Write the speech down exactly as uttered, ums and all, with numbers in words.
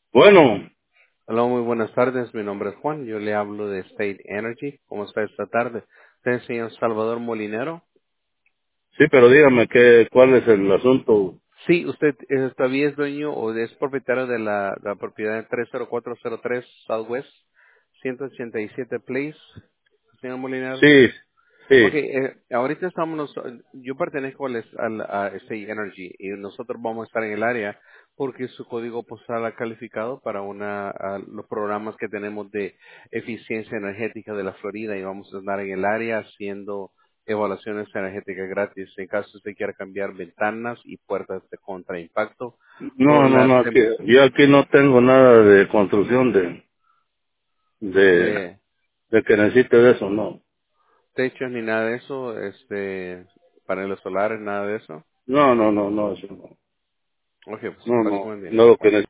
Bueno, Hola, muy buenas tardes. Mi nombre es Juan. Yo le hablo de State Energy. ¿Cómo está esta tarde? ¿Usted es el señor Salvador Molinero? sí, pero dígame qué, cuál es el asunto. Sí, usted eh, todavía es dueño o es propietario de la, la propiedad tres cero cuatro cero tres Southwest ciento ochenta y siete Place, señor Molinero. Sí, Ok, sí. eh, ahorita estamos, nos- yo pertenezco al, al- a State Energy y nosotros vamos a estar en el área porque su código postal ha calificado para una, a los programas que tenemos de eficiencia energética de la Florida y vamos a estar en el área haciendo evaluaciones energéticas gratis en caso usted quiera cambiar ventanas y puertas de contraimpacto No, por no, la no, aquí, tem- yo aquí no tengo nada de construcción de, de, de de que necesite de eso, no. techos ni nada de eso, este, paneles solares, nada de eso. No, no, no, no, eso no. Ok, pues que No, pase un no, buen día. no lo que Bye. necesito.